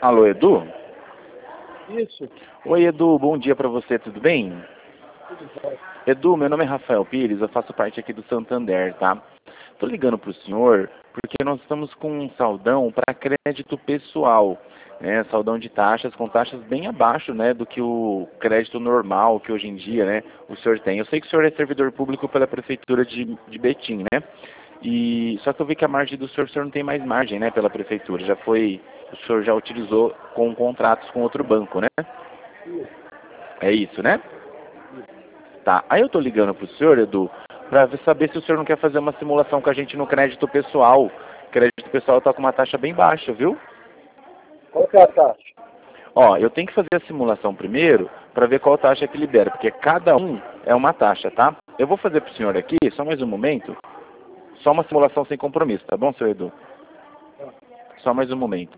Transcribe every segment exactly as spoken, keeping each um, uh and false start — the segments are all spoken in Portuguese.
Alô, Edu? Isso. Oi, Edu, bom dia pra você, tudo bem? Tudo bem. Edu, meu nome é Rafael Pires, eu faço parte aqui do Santander, tá? Tô ligando pro senhor porque nós estamos com um saldão para crédito pessoal, né? Saldão de taxas com taxas bem abaixo, né, do que o crédito normal que hoje em dia, né, o senhor tem. Eu sei que o senhor é servidor público pela prefeitura de, de Betim, né? E só que eu vi que a margem do senhor, o senhor não tem mais margem, né, pela prefeitura. Já foi, o senhor já utilizou com contratos com outro banco, né? Isso. É isso, né? Tá. Aí eu tô ligando pro senhor, Edu, pra saber se o senhor não quer fazer uma simulação com a gente no crédito pessoal. O crédito pessoal tá com uma taxa bem baixa, viu? Qual que é a taxa? Ó, eu tenho que fazer a simulação primeiro para ver qual taxa que libera, porque cada um é uma taxa, tá? Eu vou fazer pro senhor aqui, só mais um momento, só uma simulação sem compromisso, tá bom, senhor Edu? Só mais um momento.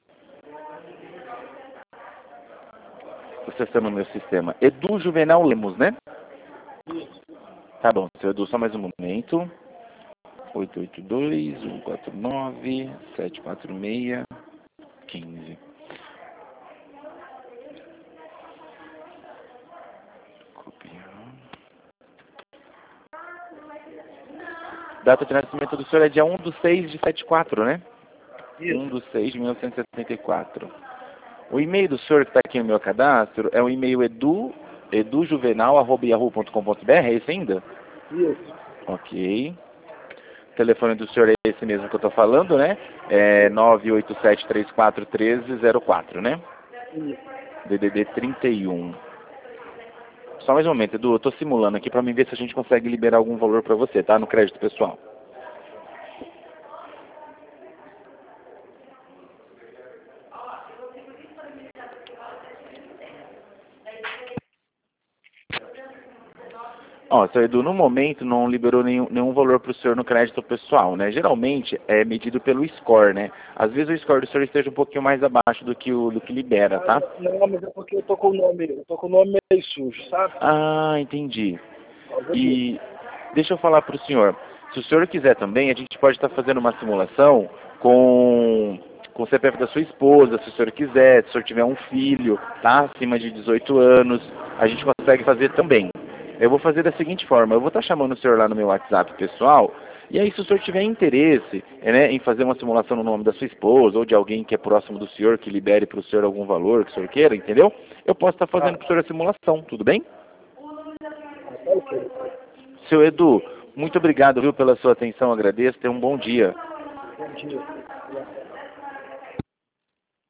Acessando o meu sistema. Edu Juvenal Lemos, né? Isso. Tá bom, senhor Edu, só mais um momento. oito oito dois, um quatro nove, sete quatro seis, um cinco. Copiar. Data de nascimento do senhor é dia um de seis de setenta e quatro, né? Isso. um de seis de mil novecentos e setenta e quatro. O e-mail do senhor que está aqui no meu cadastro é o e-mail edu, edujuvenal arroba yahoo ponto com ponto br, é esse ainda? Isso. Ok. O telefone do senhor é esse mesmo que eu estou falando, né? É nove oito sete três quatro um três zero quatro, né? Isso. D D D trinta e um. Só mais um momento, Edu, eu estou simulando aqui para mim ver se a gente consegue liberar algum valor para você, tá? No crédito pessoal. Ó, seu Edu, no momento não liberou nenhum, nenhum valor para o senhor no crédito pessoal, né? Geralmente é medido pelo score, né? Às vezes o score do senhor esteja um pouquinho mais abaixo do que o do que libera, Ah, tá? não, mas é porque eu tô com o nome, eu tô com o nome meio sujo, sabe? Ah, entendi. Por causa disso. E deixa eu falar para o senhor. Se o senhor quiser também, a gente pode estar fazendo uma simulação com, com o C P F da sua esposa, se o senhor quiser, se o senhor tiver um filho, tá? Acima de dezoito anos, a gente consegue fazer também. Eu vou fazer da seguinte forma, eu vou estar chamando o senhor lá no meu WhatsApp pessoal, e aí se o senhor tiver interesse, né, em fazer uma simulação no nome da sua esposa, ou de alguém que é próximo do senhor, que libere para o senhor algum valor que o senhor queira, entendeu? Eu posso estar fazendo Ah, para o senhor a simulação, tudo bem? ah, tá ok. Seu Edu, muito obrigado, viu, pela sua atenção, agradeço, tenha um bom dia. Bom dia.